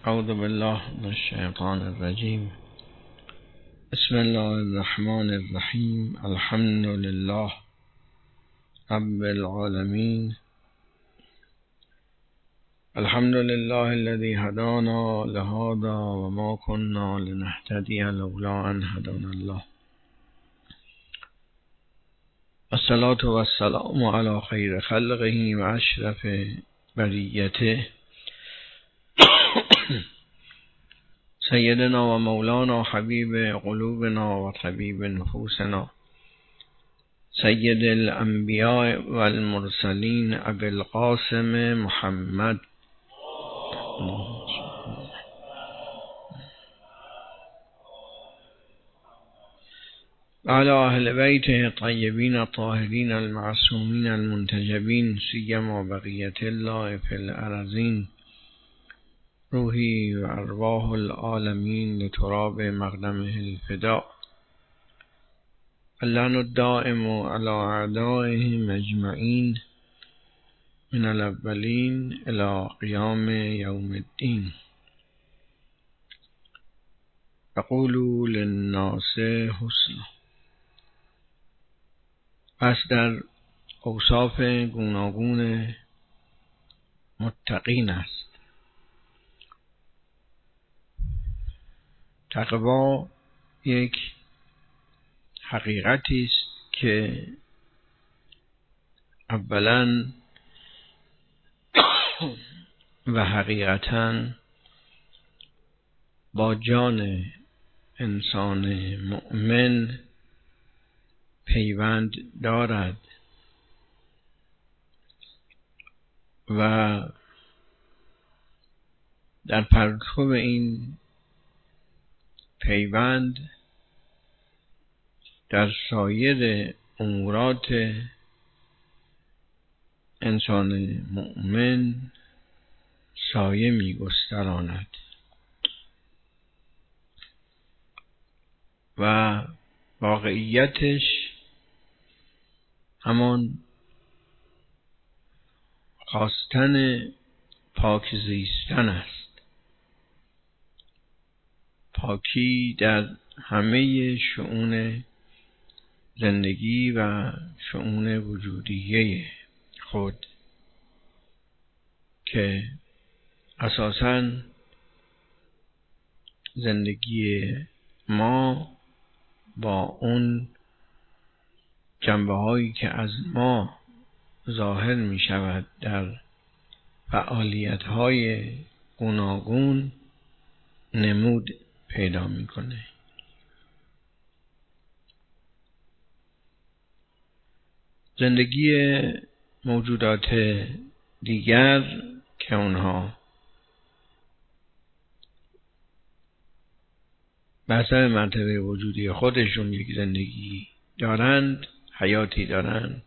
اعوذ بالله من الشیطان الرجیم. بسم الله الرحمن الرحیم. الحمد لله رب العالمین. الحمد لله الذي هدانا لهذا وما كنا لنهتدي لولا أن هدانا الله. الصلاة والسلام على خير خلقه وأشرف بریته سیدنا و مولانا حبیب قلوبنا و طبیب نفوسنا سید الانبیاء و المرسلین ابی القاسم محمد و علی اهل بیته الطیبین الطاهرین المعصومین المنتجبین سیما بقیة الله فی الارضین روحی و ارواح العالمین لتراب مقدمه الفداء. اللعن الدائم على اعدائهم اجمعین من الاولین الى قیام یوم الدین. وقولوا للناس حسنا. پس در اوصاف گوناگون متقین است. تقوا یک حقیقتی است که اولا و حقیقتا با جان انسان مؤمن پیوند دارد و در پرتو این پیوند در سایر امورات انسان مؤمن سایه می گستراند و واقعیتش همان خواستن پاک زیستن است. پاکی در همه شؤون زندگی و شؤون وجودیه خود که اساساً زندگی ما با اون جنبه هایی که از ما ظاهر می شود در فعالیت های گوناگون نمود پیدا میکنه. زندگی موجودات دیگر که اونها به حسب مرتبه وجودی خودشون یک زندگی دارند، حیاتی دارند،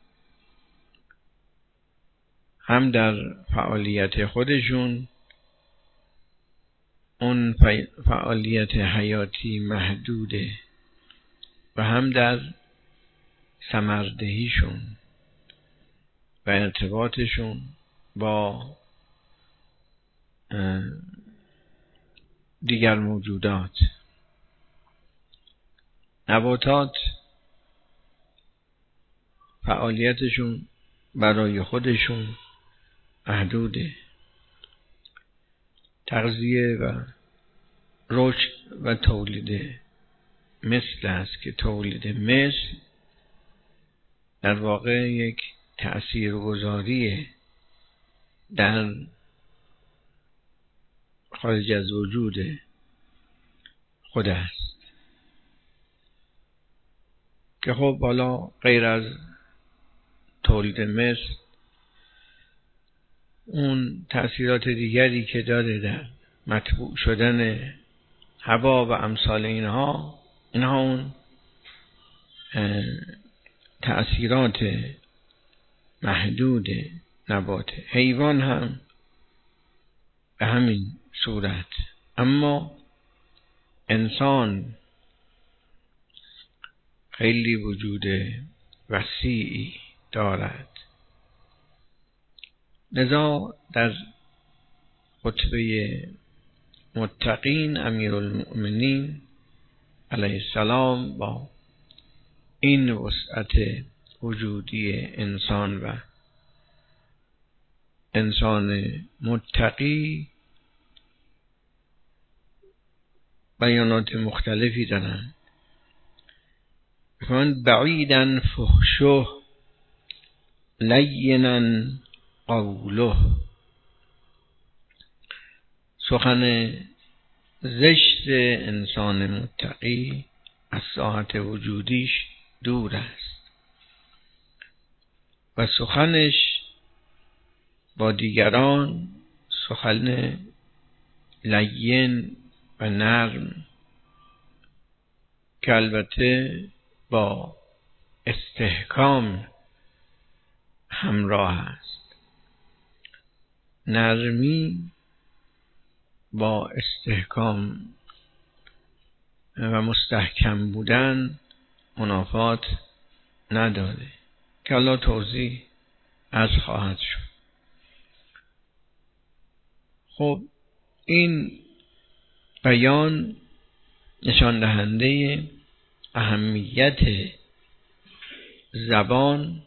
هم در فعالیت خودشون اون فعالیت حیاتی محدوده و هم در ثمردهیشون و ارتباطشون با دیگر موجودات. نباتات فعالیتشون برای خودشون محدوده. تغذیه و رشد و تولید مثل است که تولید مثل در واقع یک تأثیرگذاری در خارج از وجود خود است که خب حالا غیر از تولید مثل اون تأثیرات دیگری که داره در مطبوع شدن هوا و امثال اینها اون تأثیرات محدود نبات. حیوان هم به همین صورت، اما انسان خیلی وجود وسیعی دارد. لذا در خطبه متقین امیرالمؤمنین علیه السلام با این وسعت وجودی انسان و انسان متقی بیانات مختلفی دارن. من بعیدن فحشه لینا قوله، سخن زشت انسان متقی از ساحت وجودیش دور است و سخنش با دیگران سخن لین و نرم که البته با استحکام همراه است. نرمی با استحکام و مستحکم بودن منافات نداره که الله توضیح از خواهد شد. خب این بیان نشان دهنده اهمیت زبان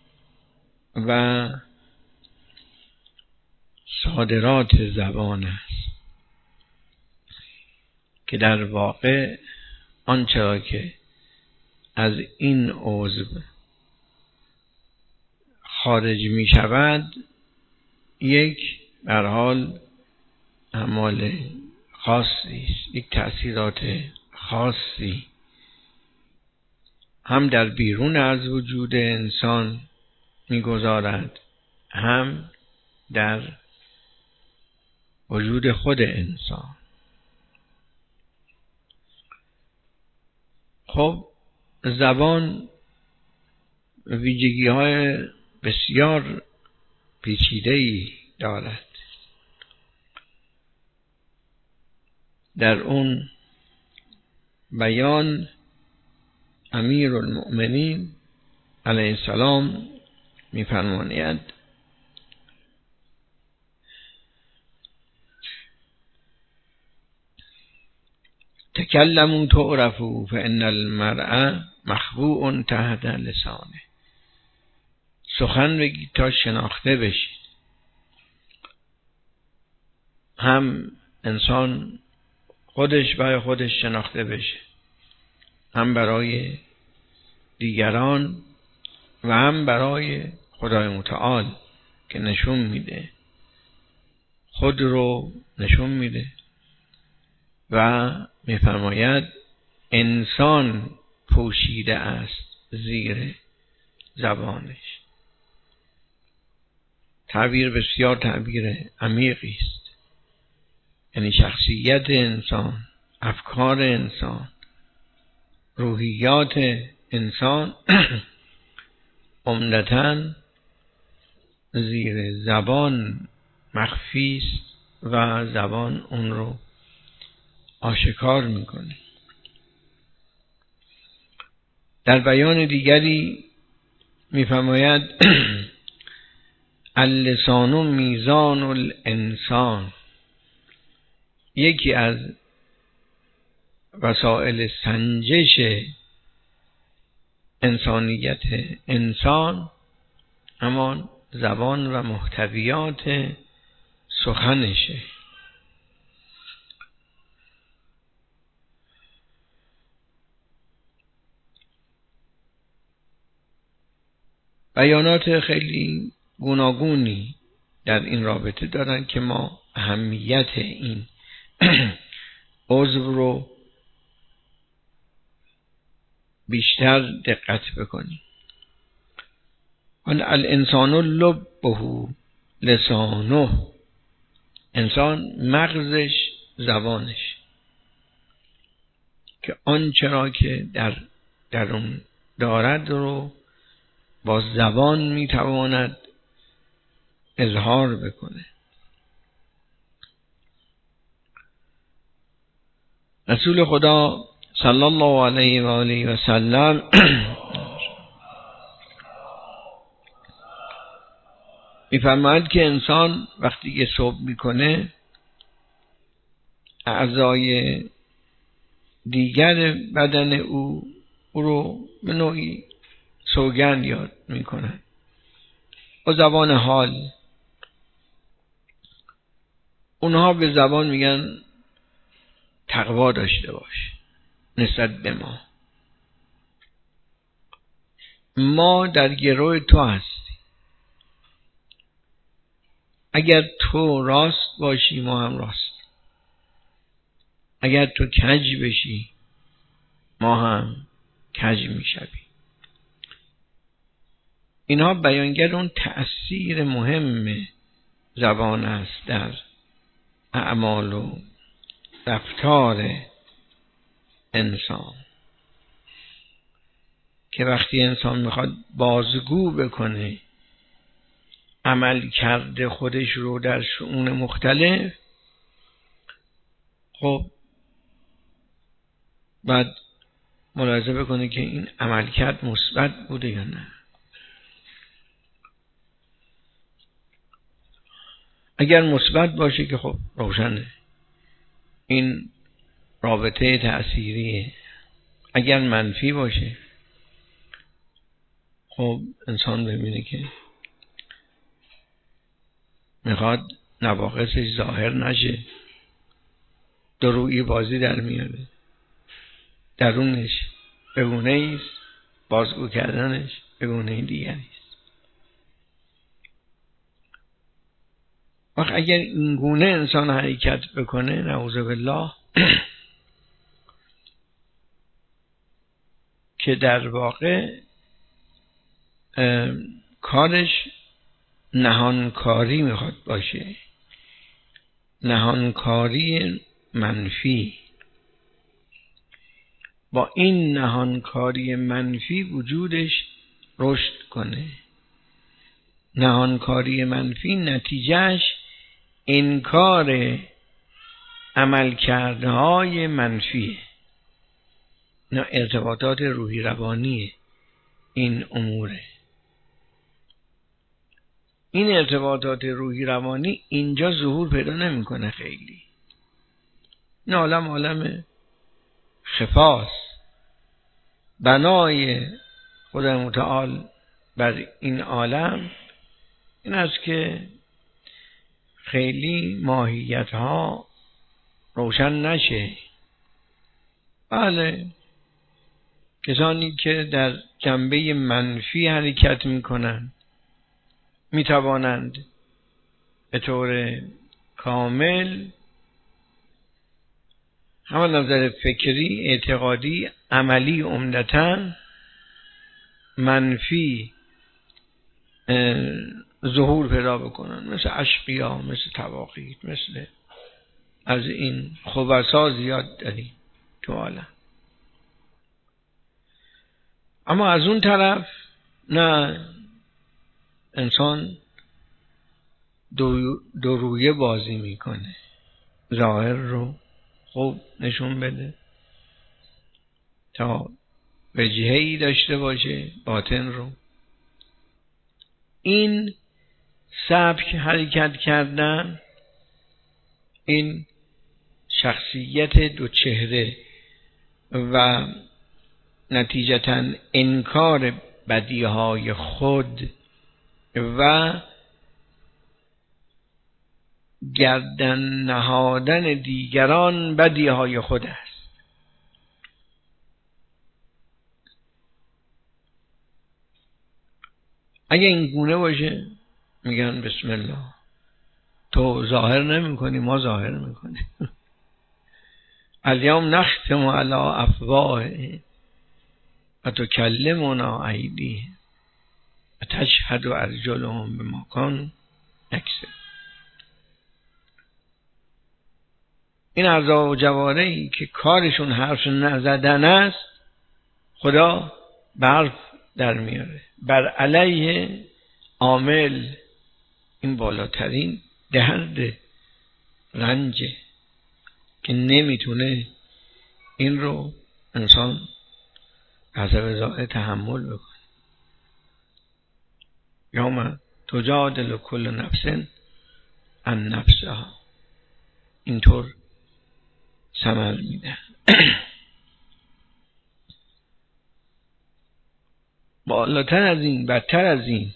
و صادرات زبان است که در واقع آنچه که از این عضو خارج می شود یک به هر حال اعمال خاصی است، یک تأثیرات خاصی هم در بیرون از وجود انسان می‌گذارد، هم در وجود خود انسان. خب زبان ویژگی‌های بسیار پیچیده‌ای دارد. در اون بیان امیرالمؤمنین علیه السلام می‌فرماید تکلموا تعرفوا فان المرء مخبوء تحت لسانه. سخن بگید تا شناخته بشید. هم انسان خودش برای خودش شناخته بشه، هم برای دیگران و هم برای خدای متعال که نشون میده، خود رو نشون میده و میفرماید انسان پوشیده است زیر زبانش. تعبیر بسیار تعبیر عمیقی است. یعنی شخصیت انسان، افکار انسان، روحیات انسان عمدتاً زیر زبان مخفی است و زبان اون رو آشکار میکنه. در بیان دیگری میفرماید اللسان میزان الانسان. یکی از وسایل سنجش انسانیت انسان همان زبان و محتویات سخنشه. بیانات خیلی گوناگونی در این رابطه دارن که ما اهمیت این عضو رو بیشتر دقت بکنیم. الانسان لبه لسانه. انسان مغزش زبانش، که آنچه را که درون دارد رو با زبان میتواند اظهار بکنه. رسول خدا صلی الله علیه و آله و سلم میفرماید که انسان وقتی که صبح میکنه اعضای دیگر بدن او رو به نوعی سوگند یاد میکنن. با زبان حال اونها به زبان میگن تقوا داشته باش نسبت به ما در گروه تو هستی. اگر تو راست باشی ما هم راست، اگر تو کج بشی ما هم کج میشویم. اینها بیانگر اون تأثیر مهم زبان است در اعمال و رفتار انسان، که وقتی انسان میخواد بازگو بکنه عمل کرده خودش رو در شؤون مختلف، خب بعد ملاحظه بکنه که این عملکرد مثبت بوده یا نه. اگر مثبت باشه که خب روشنه این رابطه تأثیریه. اگر منفی باشه خب انسان ببینه که میخواد نواقصش ظاهر نشه، درویی بازی در میاره، درونش بگونه ایست، بازگو کردنش بگونه دیگری است. وقت اگر این گونه انسان حرکت بکنه نعوذ بالله که در واقع کارش نهانکاری میخواد باشه، نهانکاری منفی، با این نهانکاری منفی وجودش رشد کنه. نهانکاری منفی نتیجهش انکار عملکردهای منفیه. نه ارتباطات روحی روانی این اموره. این ارتباطات روحی روانی اینجا ظهور پیدا نمیکنه خیلی. این عالم خفاست. بنای خدای متعال بر این عالم این است که خیلی ماهیت ها روشن نشه. بله کسانی که در جنبه منفی حرکت میکنن میتوانند به طور کامل هم نظر فکری، اعتقادی، عملی عمدتاً منفی ظهور پیدا بکنن، مثل اشقیا، مثل تواقیت، مثل از این خبثا زیاد داریم تو عالم. اما از اون طرف نه، انسان دو رویه بازی میکنه، ظاهر رو خوب نشون بده تا وجهه‌ای داشته باشه، باطن رو. این سبک حرکت کردن، این شخصیت دو چهره و نتیجتاً انکار بدیهای خود و گردن نهادن دیگران بدیهای خود است. اگه این گونه باشه میگن بسم الله، تو ظاهر نمی کنی ما ظاهر میکنیم. الیوم نختم علی افواههم و تکلمنا ایدیهم و تشهد ارجلهم بما کانوا یکسبون. این اعضا و جوارحی که کارشون حرف نزدن است خدا برف در میاره بر علیه عامل. این بالاترین درد رنج که نمیتونه این رو انسان حسب ذائقه تحمل بکنه. یوم تجادل کل نفس عن نفسها. اینطور ثمر میدن. بالاتر از این، بدتر از این،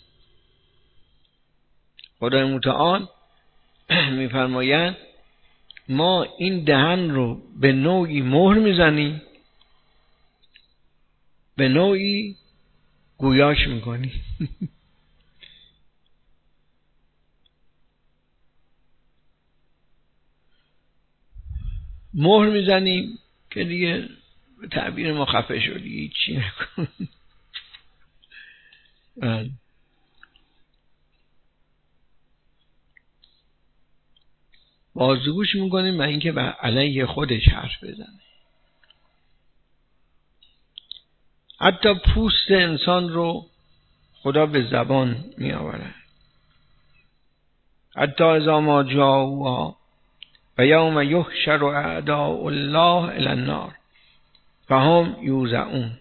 خدای متعال میفرماید ما این دهن رو به نوعی مهر میزنیم، به نوعی گویاش میکنیم. مهر میزنیم که دیگه به تعبیر ما خفه شدی، چی نکن. بازگوش میکنیم و اینکه بر علیه خودش حرف بزنه. حتی پوست انسان رو خدا به زبان می آورد. حتی اذا ما جاءوها و یوم یحشر اعداء الله الی النار فهم یوزعون.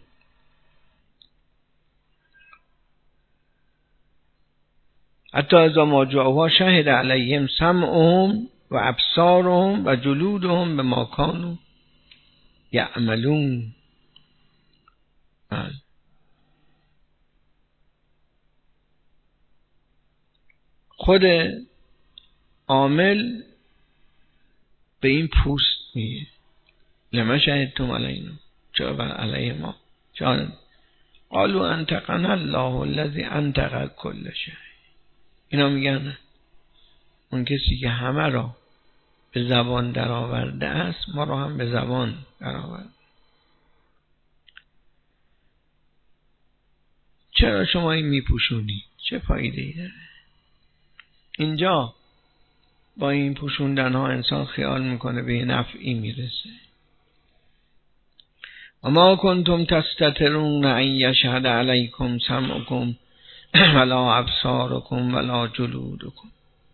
حتی اذا ما جاءوها شهد علیهم سمعهم و ابصارهم و جلودهم بما کانوا یعملون. خود عامل به این پوست میگه لما شهدتم علینا، چرا بر علیه ما؟ چرا؟ قالوا انطقنا الله الذی انطق کل شیء. اینا میگن اون کسی که همه را به زبان درآورده است ما را هم به زبان درآورد. چرا شما این میپوشونی؟ چه فایده ای داره؟ اینجا با این پوشوندن ها انسان خیال میکنه به یه نفعی میرسه. و ما کنتم تستترون ان یشهد علیکم سمعکم ولا ابصارکم ولا جلودکم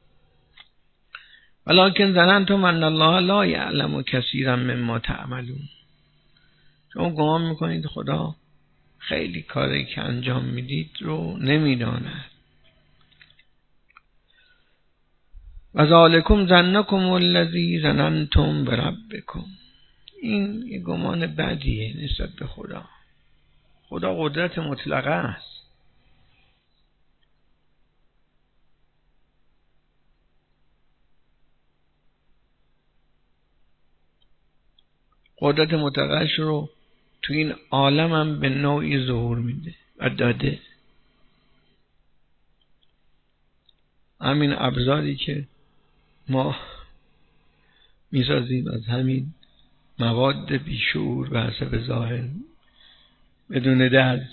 ولکن ظننتم ان الله لا یعلم کثیرا مما تعملون. شما گمان میکنید خدا خیلی کاری که انجام میدید رو نمیداند. و ذالکم ظنکم الذی ظننتم بربکم. این یه گمان بدیه نسبت به خدا. خدا قدرت مطلقه است. قدرت مطلقه‌اش رو تو این عالم هم به نوعی ظهور میده و داده. همین ابزاری که ما میسازیم از همین مواد بیشعور به حسب ظاهر بدون درک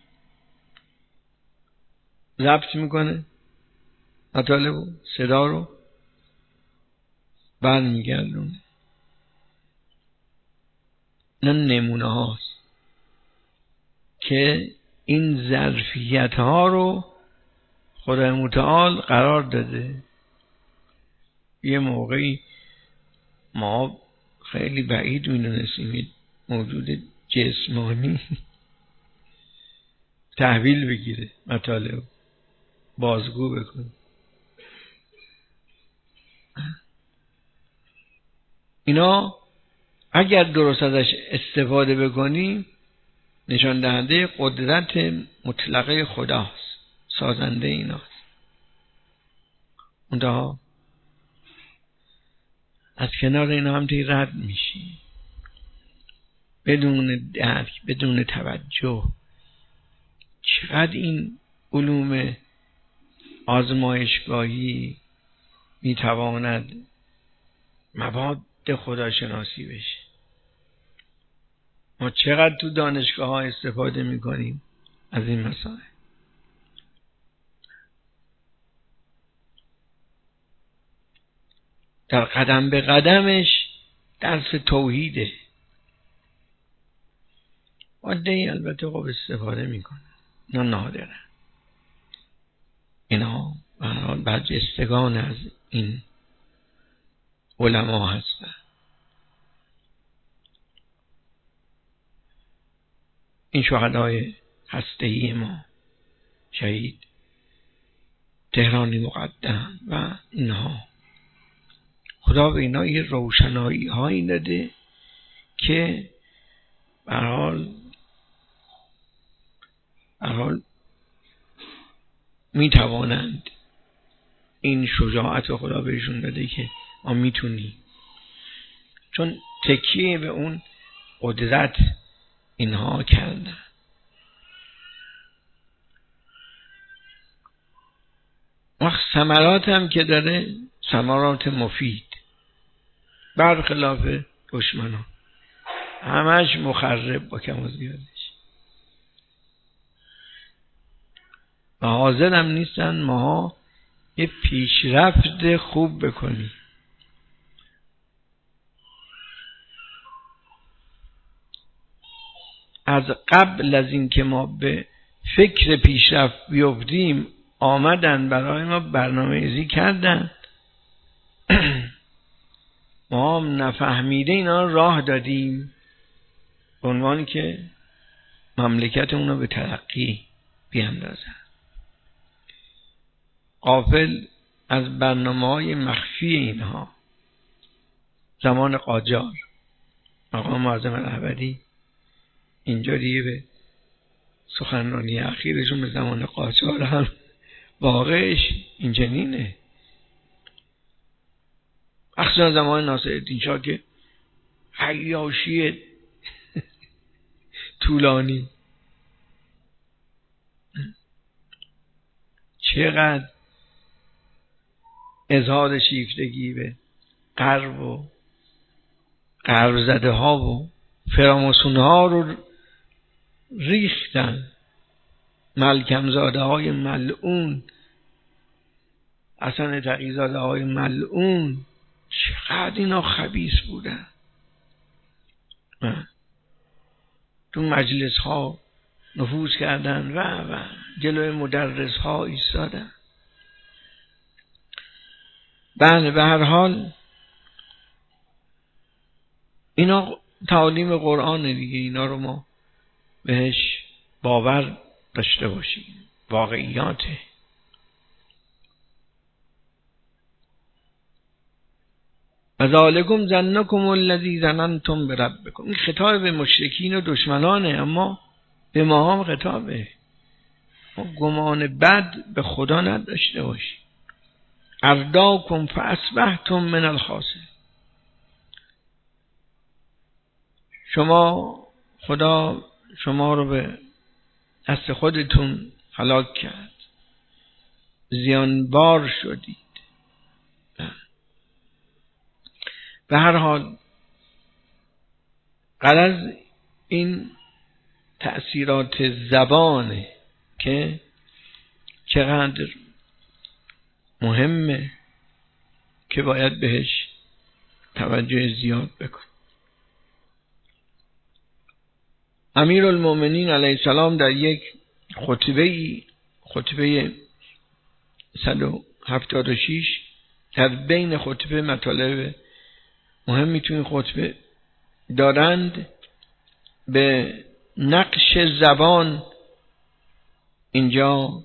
ضبط میکنه مطالب و صدا رو برمیگردونه. این نمونه هاست که این ظرفیت ها رو خدای متعال قرار داده. یه موقعی ما خیلی بعید میدونستیم موجود جسمانی تحویل بگیره، مطالب بازگو بکنه. اینا اگر درست ازش استفاده بکنیم نشان دهنده قدرت مطلقه خداست، سازنده ایناست. اونها از کنار اینا هم رد میشی بدون درک، بدون توجه. چقدر این علوم آزمایشگاهی میتواند مواد خداشناسی بشه. ما چقدر تو دانشگاه ها استفاده میکنیم از این مسائل. در قدم به قدمش درس توحیده. عاده‌ای البته خب استفاده میکنه، نه نادره. اینا برجستگان از این علما هستن. این شهدای هسته‌ای ما، شهید تهرانی مقدم و اینها خدا به اینا یه روشنایی هایی داده که به هر حال می توانند این شجاعت خدا بهشون داده که ما میتونیم، چون تکیه به اون قدرت اینها کردن. وقت ثمرات هم که داره ثمرات مفید، برخلاف دشمنان همش مخرب با کم و زیادش و حاضر هم نیستن ماها یه پیشرفت خوب بکنیم. از قبل از این که ما به فکر پیشرفت بیفتیم آمدن برای ما برنامه‌ریزی کردن، ما هم نفهمیده اینا راه دادیم به عنوانی که مملکتمون رو به ترقی بیاندازن، غافل از برنامه‌های مخفی اینها. زمان قاجار آقا معظم رهبری اینجا دیگه به سخنرانی اخیرشون به زمان قاجار هم واقعش این چنینه. اخصوصا زمان ناصرالدین شاه که عیاشی طولانی، چقدر اظهار شیفتگی به غرب و غرب زده ها و فراماسون ها رو ریختن. ملکم زاده های ملعون، حسن تقی‌زاده های ملعون، چقدر اینا خبیث بودن. تو مجلس ها نفوذ کردن و جلوی مدرس ها ایستادن. بله به هر حال اینا تعالیم قرآن دیگه، اینا رو ما بهش باور داشته باشیم، واقعیاته. و ذالکم ظنکم الذی ظننتم بربکم. این خطاب به مشرکین و دشمنانه، اما به ما هم خطابه. ما گمان بد به خدا نداشته باشیم. ارداکم فاصبحتم من الخاسرین. خدا شما رو به دست خودتون هلاک کرد، زیانبار شدید. به هر حال غرض این تأثیرات زبانه که چقدر مهمه که باید بهش توجه زیاد بکن. امیرالمومنین علیه السلام در یک خطبه 176 در بین خطبه مطالب مهمی تو این خطبه دارند، به نقش زبان اینجا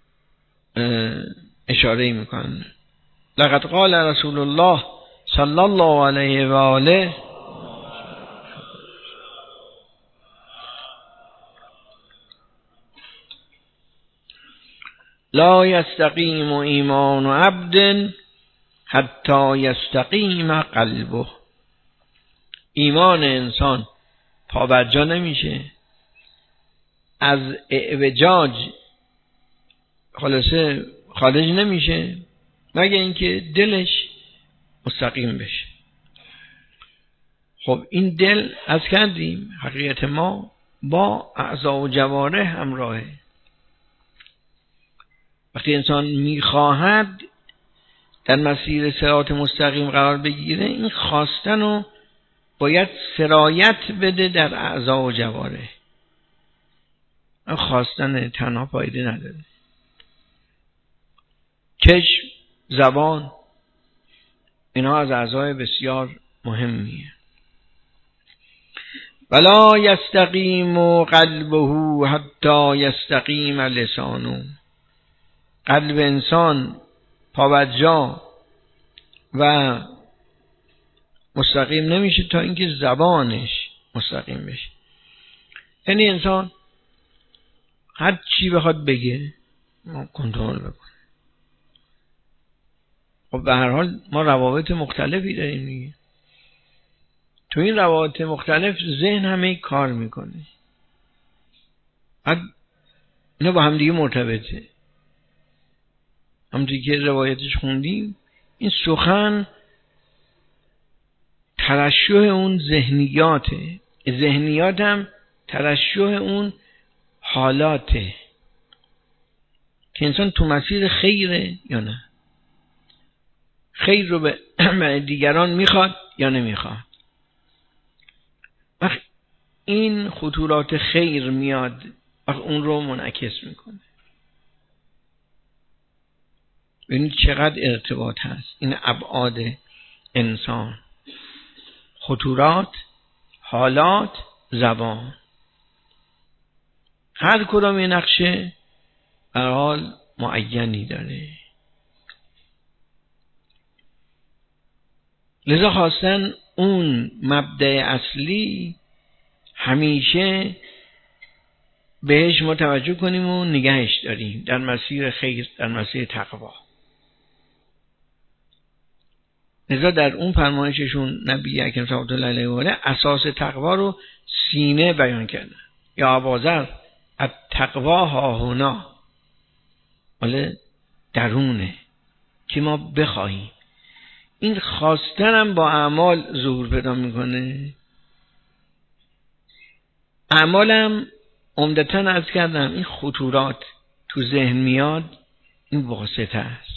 اشاره میکنند. لقد قال رسول الله صلی الله علیه و آله لا یستقیم ایمان عبد حتی یستقیم قلبه. ایمان انسان پابرجا نمیشه، از اعوجاج خارج نمیشه مگه اینکه دلش مستقیم بشه. خب این دل از کردیم حقیقت ما با اعضا و جوارح همراهه. وقتی انسان میخواهد در مسیر صراط مستقیم قرار بگیره، این خواستن رو باید سرایت بده در اعضا و جوارح. خواستن تنها فایده نداره. چشم، زبان، اینها از اعضای بسیار مهمیه. ولا یستقیم قلبه حتی یستقیم لسانه. قلب انسان پابرجا و مستقیم نمیشه تا اینکه زبانش مستقیم بشه. یعنی انسان هر چی بخواد بگه ما کنترل بکنه. خب به هر حال ما روابط مختلفی داریم دیگه. تو این روابط مختلف ذهن همه کار میکنه. اینا با هم دیگه مرتبطه. همونطوری که روایتش خوندیم، این سخن ترشح اون ذهنیاته، ذهنیات هم ترشح اون حالاته که انسان تو مسیر خیره یا نه، خیر رو به دیگران میخواد یا نمیخواد. وقت این خطورات خیر میاد وقت اون رو منعکس میکنه. ببینید چقدر ارتباط هست این ابعاد انسان: خطورات، حالات، زبان. هر کدام یه نقشه به هر حال معینی داره. لذا خواستن اون مبدأ اصلی همیشه بهش ما توجه کنیم و نگهش داریم در مسیر خیر، در مسیر تقوا. لذا در اون فرمایششون نبی اکرم صلی الله علیه و آله اساس تقوا رو سینه بیان کردن. یا ابوذر التقوا هاهنا، ولی درونه که ما بخواهیم. این خواستن هم با اعمال ظهور پیدا میکنه. اعمالم عمدتاً عرض کردم این خطورات تو ذهن میاد، این واسطه است.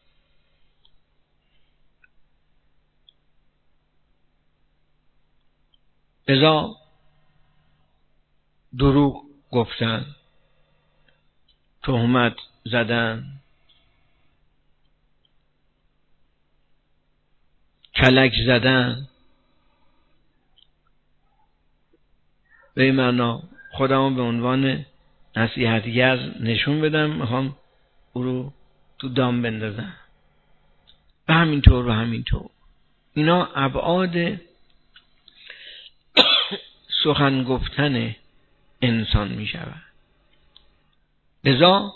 لذا دروغ گفتن، تهمت زدن، کلک زدن، به این معنا خودمو به عنوان نصیحتگر نشون بدم، میخوام او رو تو دام بندازم و همینطور. اینا ابعاد سخن گفتن انسان می شود. لذا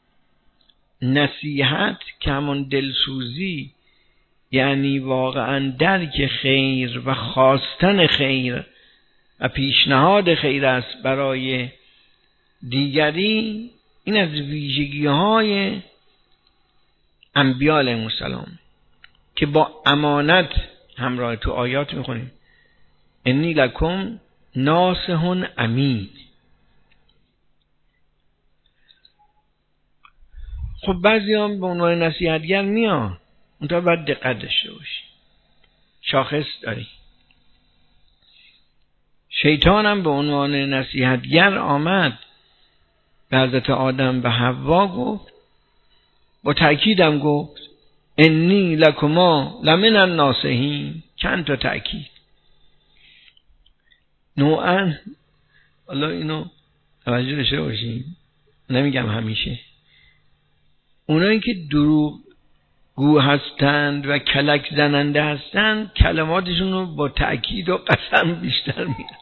نصیحت که همون دلسوزی، یعنی واقعا درک خیر و خواستن خیر و پیشنهاد خیر است برای دیگری، این از ویژگی های انبیاء علیهم السلام که با امانت همراه. تو آیات میخونیم انی لکم ناصح امین. خب بعضی هم به عنوان نصیحتگر میان، اونتا باید دقت داشته باشی، شاخص داری. شیطان هم به عنوان نصیحتگر آمد به حضرت آدم و حوا گفت، با تأکیدم گفت انی لکما لمن الناصحین، چند تا تأکید. نوعا الله اینو توجه داشته باشیم، نمیگم همیشه، اونایی که دروغ گو هستند و کلک زننده هستند کلماتشون رو با تأکید و قسم بیشتر میگن،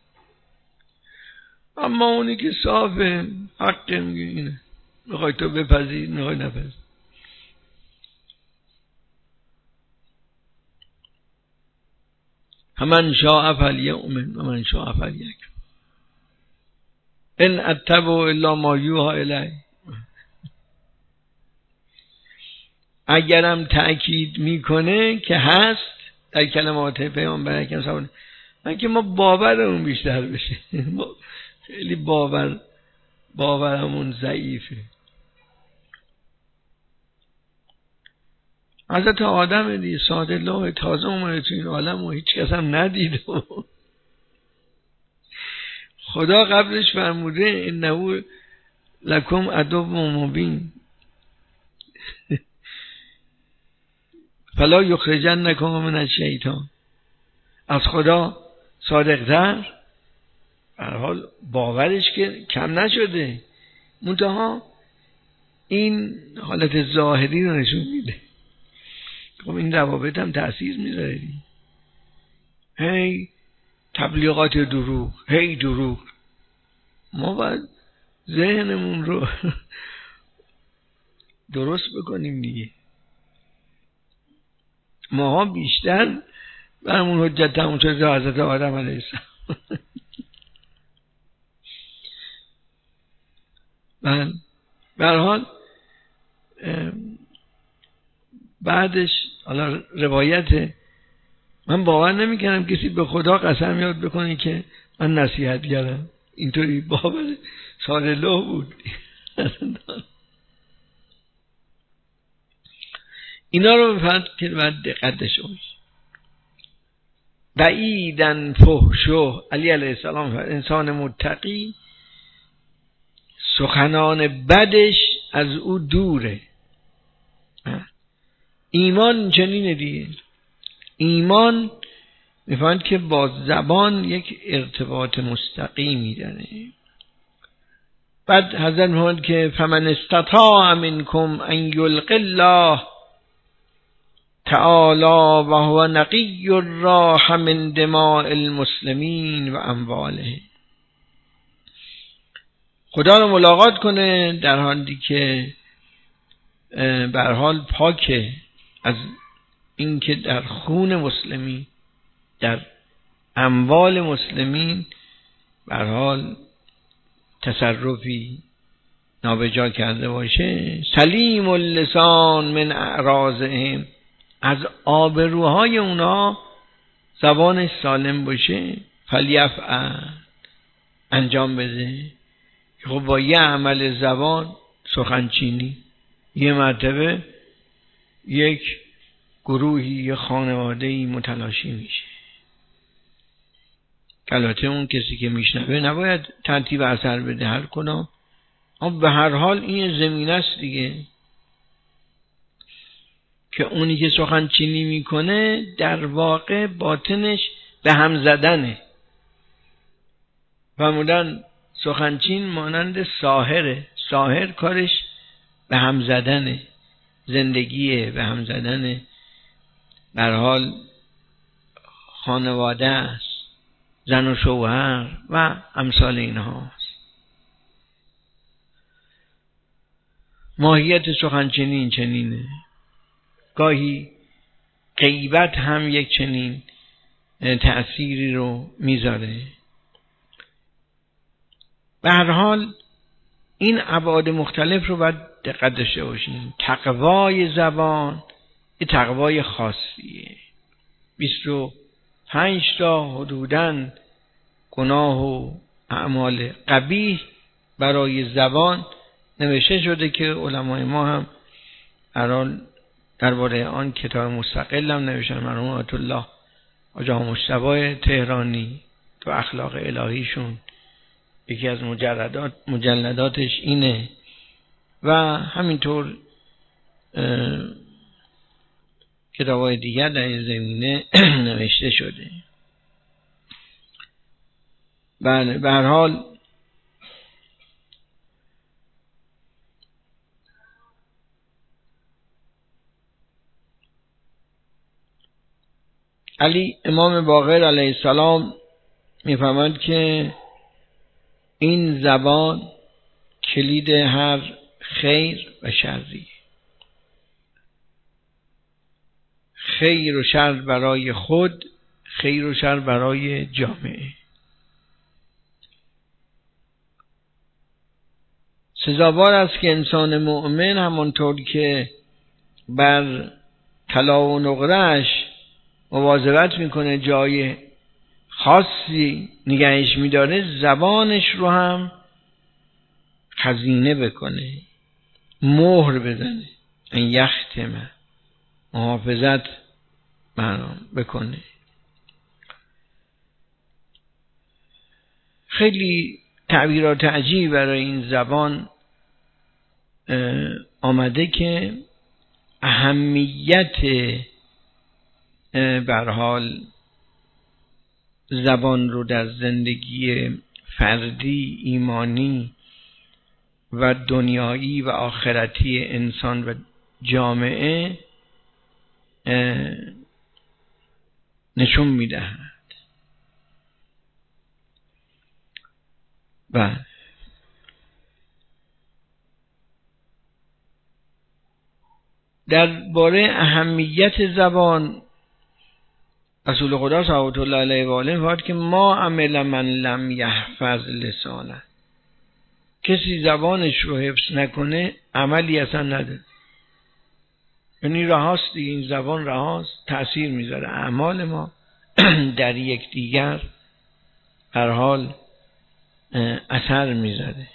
اما اونی که صافه حق میگه اینه، میخوای تو بپذیر میخوای نپذیر. من شاء فلیؤمن و من شاء فلیکفر ان اتبع الا ما یوحی الی. اگرم تأکید میکنه که هست در کلمات پیامبر اکرم صلی الله علیه و آله، که ما باورمون بیشتر بشه. ما خیلی باورمون ضعیفه. حضرت آدم دیگه ساده الله تازه اومده تو این عالم و هیچ کس هم ندید. خدا قبلش فرموده انه لکم عدو مبین فلا یخرجنکم من الشیطان. از خدا صادق‌تر، به هر حال باورش که کم نشده، منتها این حالت ظاهری رو نشون میده. خب این روابط هم تأثیر میذاره. هی تبلیغات دروغ، هی دروغ. ما باید ذهنمون رو درست بکنیم دیگه. ماها بیشتر برامون حجت تموم شد حضرت آدم علیه السلام. به هر حال بعدش حالا روایت، من باور نمی‌کردم کسی به خدا قسم یاد بکنه که من نصیحتگرم. اینطوری باور سال له بود. اینا رو بفرد که باید دقت داشته باشید. بعیدن فحشو، علی علیه السلام انسان متقی سخنان بدش از او دوره. ایمان چنینه دیگه. ایمان میفهمد که با زبان یک ارتباط مستقیمی داره. بعد حضرت میفهمد که فمن استطاع منکم ان یلقی الله تعالی و هو نقی الراح من دماء المسلمین و اموالهم. خدا رو ملاقات کنه در حالی که به هر حال پاکه از اینکه در خون مسلمین، در اموال مسلمین به هر حال تصرفی نابجا کرده باشه. سلیم اللسان من اعراضهم، از آبروهای اونا زبانش سالم باشه. فلیفعل، انجام بده. خب با یه عمل زبان، سخنچینی، یه مرتبه یک گروهی، یه خانواده‌ای متلاشی میشه. البته اون کسی که میشنوه نباید ترتیب اثر بده هر کدام، اما به هر حال این زمینه است دیگه که اونی که سخنچینی میکنه در واقع باطنش به هم زدنه. فرمودن سخنچین مانند ساحره. ساحر کارش به هم زدنه، زندگیه، به هم زدنه، به هر حال خانواده است، زن و شوهر و امثال اینهاست. ماهیت سخنچینی این چنینه. گاهی غیبت هم یک چنین تأثیری رو میذاره. به هر حال این ابعاد مختلف رو باید دقت داشته باشیم. تقوای زبان یه تقوای خاصیه. 25 تا حدوداً گناه و اعمال قبیح برای زبان نوشته شده که علمای ما هم الان درباره آن کتاب مستقل هم نوشتن. مرحوم آیت الله آقا مجتبی تهرانی تو اخلاق الهیشون یکی از مجلداتش اینه و همینطور کتابای دیگر در این زمینه نوشته شده. بله، به هر حال علی امام باقر علیه السلام میفهمند که این زبان کلید هر خیر و شری، خیر و شر برای خود، خیر و شر برای جامعه. سزاوار است که انسان مؤمن همانطور که بر طلا و نقره‌اش مواظبت میکنه، جای خاصی نگهش میداره، زبانش رو هم خزینه بکنه، مهر بزنه، این یختمه، محافظت بکنه. خیلی تعبیرات عجیب برای این زبان آمده که اهمیت به هر حال زبان رو در زندگی فردی، ایمانی و دنیایی و آخرتی انسان و جامعه نشون میدهد. و درباره اهمیت زبان رسول خدا صلوات الله علیه و آله فرمود که ما عمل من لم یحفظ لسانه، کسی زبانش رو حفظ نکنه عملی اصلا نداره. یعنی رهاست دیگه، این زبان رهاست، تأثیر میذاره اعمال ما در یکدیگر هر حال اثر میذاره.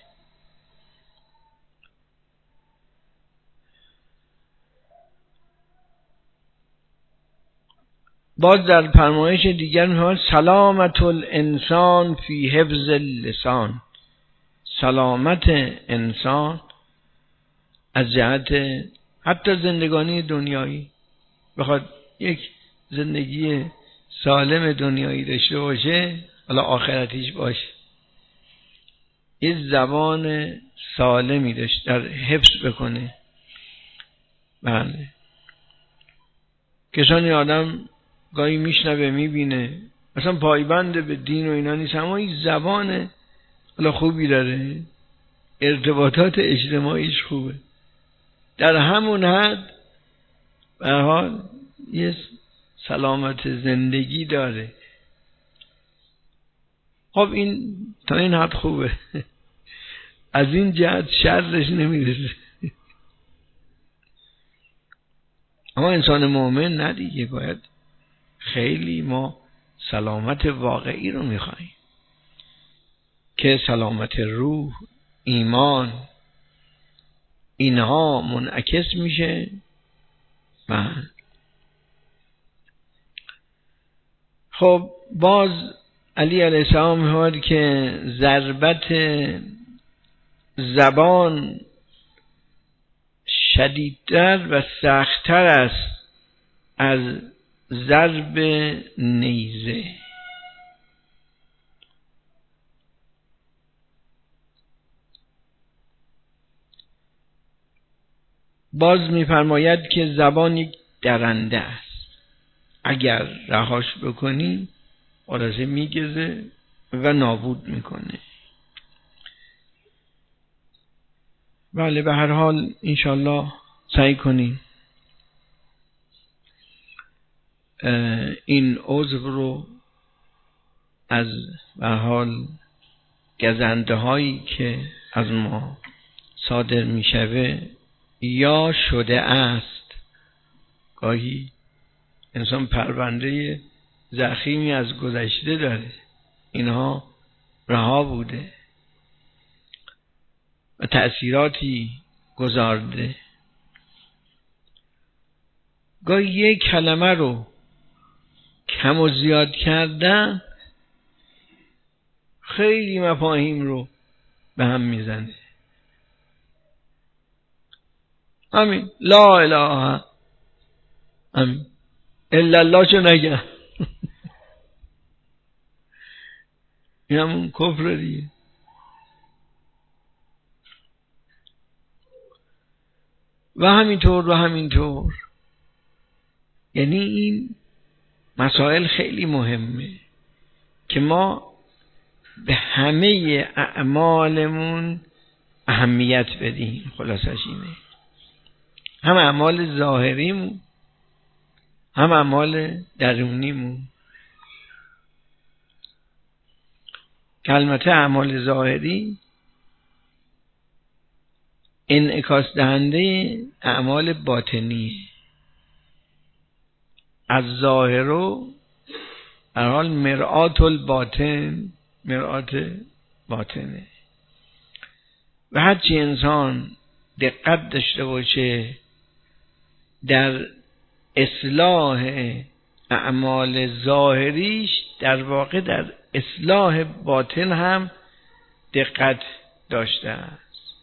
باز در فرمایش دیگر می‌فرماید سلامت الانسان فی حفظ اللسان، سلامت انسان از جهت حتی زندگانی دنیایی، بخواد یک زندگی سالم دنیایی داشته باشه، حالا آخرتیش باشه، یه زبان سالمی داشت در حفظ بکنه. بله، کسانی آدم گاهی میشنوه میبینه اصلا پایبند به دین و اینا نیست، اما این زبان حالا خوبی داره، ارتباطات اجتماعیش خوبه، در همون حد به هر حال یه سلامت زندگی داره. خب این تا این حد خوبه از این جهت شرش نمیرسه. اما انسان مؤمن نه دیگه، باید خیلی ما سلامت واقعی رو میخواییم که سلامت روح، ایمان، اینها منعکس میشه. خب باز علی علیه السلام میگه که ضربت زبان شدیدتر و سختتر است از ضرب نیزه. باز میفرماید که زبان یک درنده است، اگر رهاش بکنی آرزه میگزه و نابود میکنه. بله، به هر حال انشالله سعی کنیم این عضو رو از به هر حال گزنده هایی که از ما صادر میشوه یا شده است، گاهی انسان پرونده ضخیمی از گذشته داره، اینها رها بوده و تأثیراتی گذارده. گاهی یک کلمه رو کم و زیاد کردن خیلی مفاهیم رو به هم میزنه. همین لا اله همین الا الله چو نگه این همون کفر دیگه. و همینطور یعنی این مسائل خیلی مهمه که ما به همه اعمالمون اهمیت بدیم. خلاصش اینه، هم اعمال ظاهریمون هم اعمال درونیمون. که البته اعمال ظاهری انعکاس دهنده اعمال باطنی، از ظاهرو در حال مرآت الباطن، مرآت باطنه. و هرچی انسان دقت داشته باشه در اصلاح اعمال ظاهریش، در واقع در اصلاح باطن هم دقت داشته است.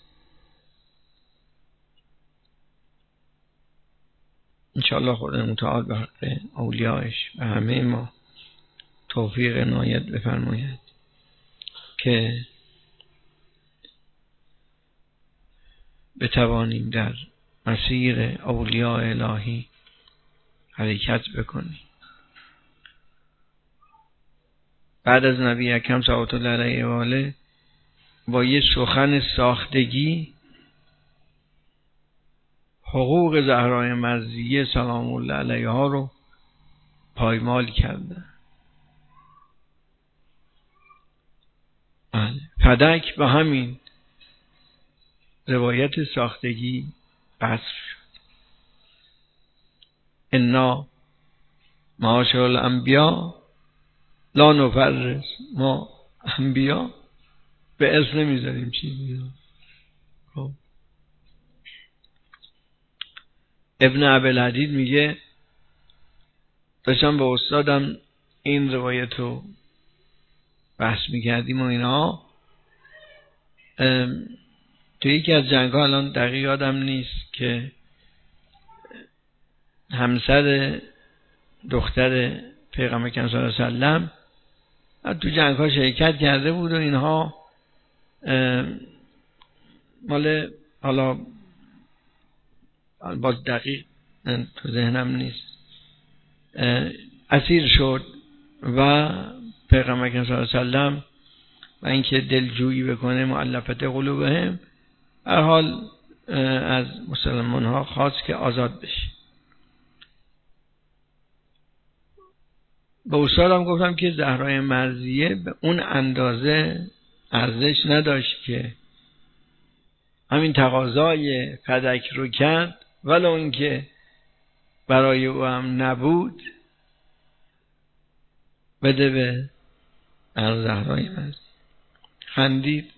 انشاءالله خدا متعال به حق اولیایش و همه ما توفیق عنایت بفرماید که بتوانیم در مسیر اولیاء الهی حرکت بکنیم. بعد از نبی اکرم صلوات الله علیه و آله با یه سخن ساختگی حقوق زهرای مرضیه سلام الله علیها رو پایمال کرده. فدک به همین روایت ساختگی قصر شد. انا معاشر الانبیا لا نفرس، ما انبیا به اسم نمیذاریم چیزی. خب ابن ابوالحدید میگه داشتم با استادم این روایت رو بحث میکردیم و اینا. تو یکی از جنگ ها، الان دقیق یادم نیست، که همسر دختر پیغمبر صلی الله علیه و سلم تو جنگ ها شرکت کرده بود و اینها، مال حالا باز دقیق تو ذهنم نیست، اسیر شد و پیغمبر صلی الله علیه و سلم و اینکه دلجویی بکنه مؤلفت قلوبهم، هر حال از مسلمان ها خواست که آزاد بشه. به استادم گفتم که زهرای مرضیه به اون اندازه ارزش نداشت که همین تقاضای فدک رو کرد، ولو اینکه برای او هم نبود، بده به زهرای مرضیه. خندید.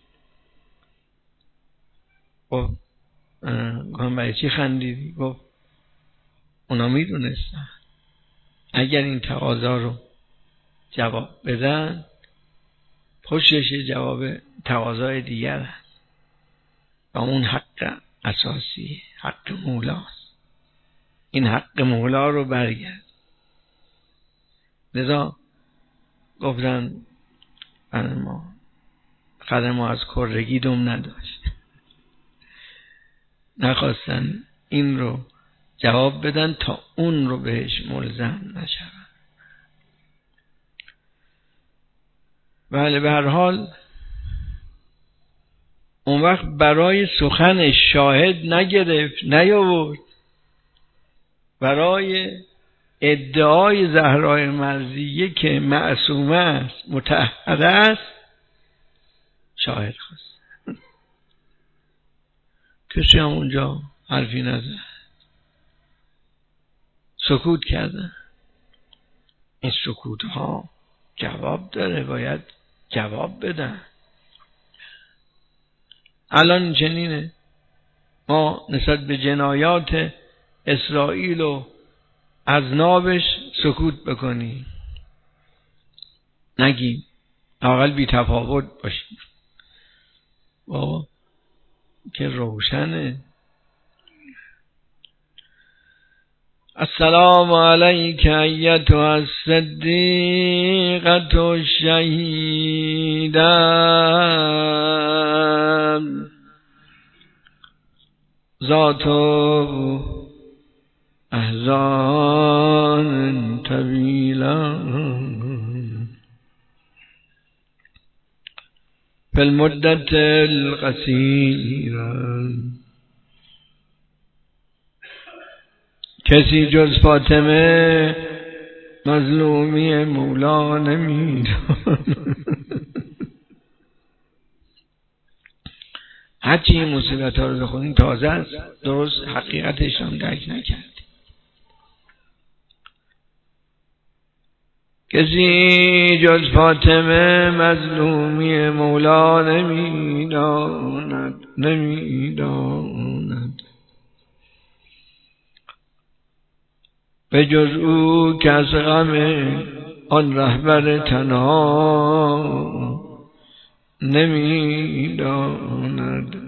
گفت برای چی خندیدی؟ گفت اونا میدونستن اگر این تقاضا رو جواب بدن، پشتش جواب تقاضای دیگر هست و اون حق اساسی، حق مولاست. این حق مولا رو برگرد. لذا گفتن ما خدم ما از کرگی دم نداشت، نخواستن این رو جواب بدن تا اون رو بهش ملزم نشون. بله، به هر حال اون وقت برای سخن شاهد نگرفت، نیاورد. برای ادعای زهرای مرضیه که معصومه است، مطهره است، شاهد خواست. کسی هم اونجا حرفی نزد، سکوت کردن. این سکوت ها جواب داره، باید جواب بدن. الان چنینه، ما نسبت به جنایات اسرائیل و اذنابش سکوت بکنیم، نگیم، اقل بی تفاوت باشیم. بابا که روشنه. السلام علیک ایتها الصدیقة الشهیدة ذات احزان طویلة فی المدة القصیرة. کسی جز فاطمه مظلومی مولا نمیداند. هرچی این مصیبت ها رو بخونیم تازه است، درست حقیقتش هم درک نکردیم. کسی جز فاطمه مظلومی مولا نمیداند. به جز او کس غم آن رهبر تنها نمیداند.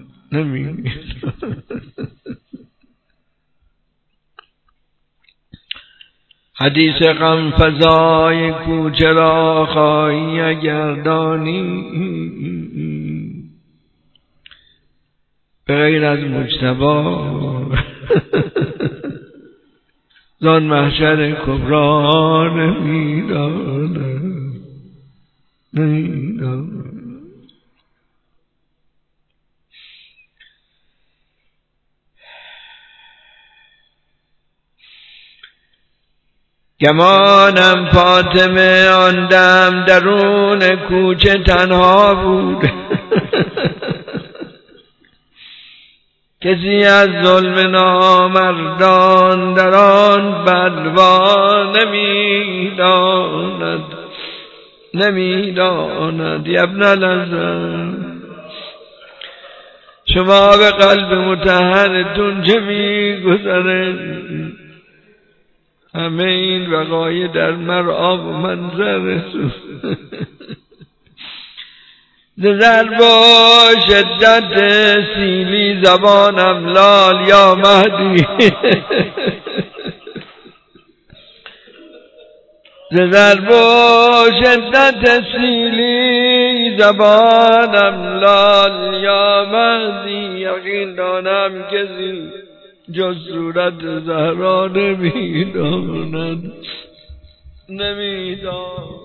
حدیث غم فزای کوچه را خواهی اگر دانی، به غیر از مجتبی زان محشر کبرا نمیداند. گمانم فاطمه آن دم درون کوچه تنها بود کسی از ظلم نامردان در آن بلوا نمیداند ابن الحسن شما به قلب مطهرتون چه میگذره؟ همه این وقایع در مرعا و منظرتون ضرب و شدت سیلی زبانم لال یا مهدی ضرب و شدت سیلی زبانم لال یا مهدی یقین دانم کسی جز صورت زهرا نمیداند